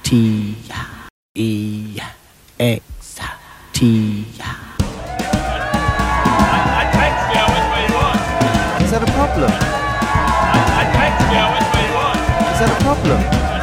Is that a problem? Is that a problem?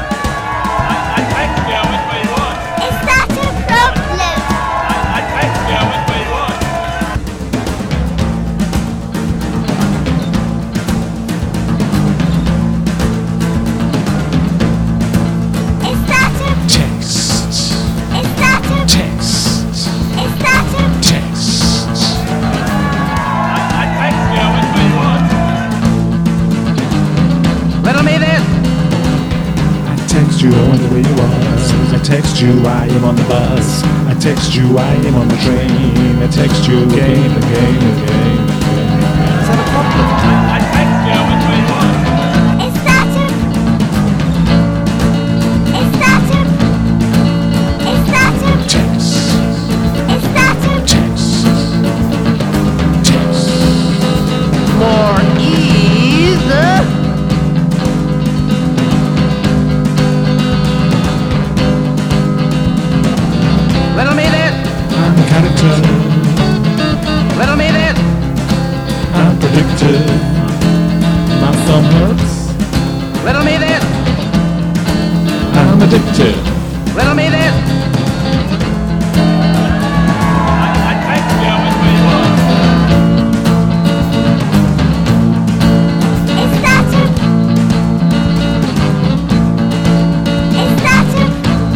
You, I wonder where you are. I text you, I am on the bus. I text you, I am on the train. I text you again, again, again. Is that a problem? I text you when we want. Is that it? Is that it? Is that it? Text. Is that it? Text. Text. More ease. Little me there. I'm a character. Little me there. I'm predictive. My thumb hurts. Little me there. I'm addictive. Little me there. I text you when we want. Is that it? Is that it?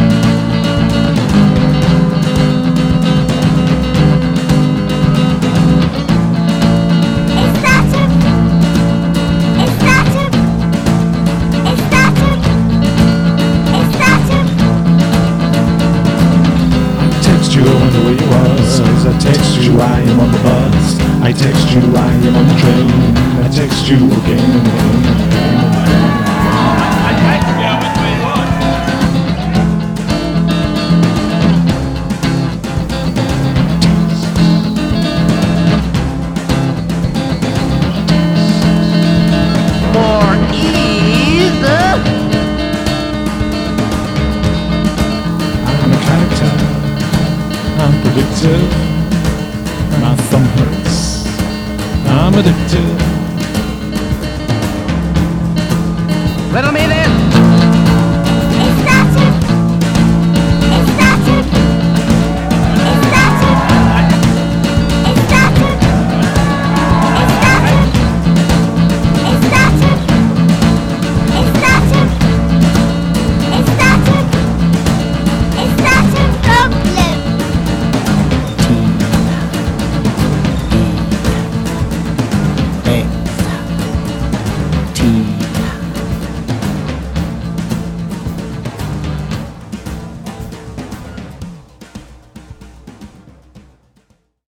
Is that it? Is that it? Is that it? Is that it? I text you, I wonder where you are. I text you, I am on the bus. I text you, I am on the train. I text you again and again and again. I text you when we want. More ease. I'm a character. I'm predictive. My thumb hurts. I'm addicted. Little me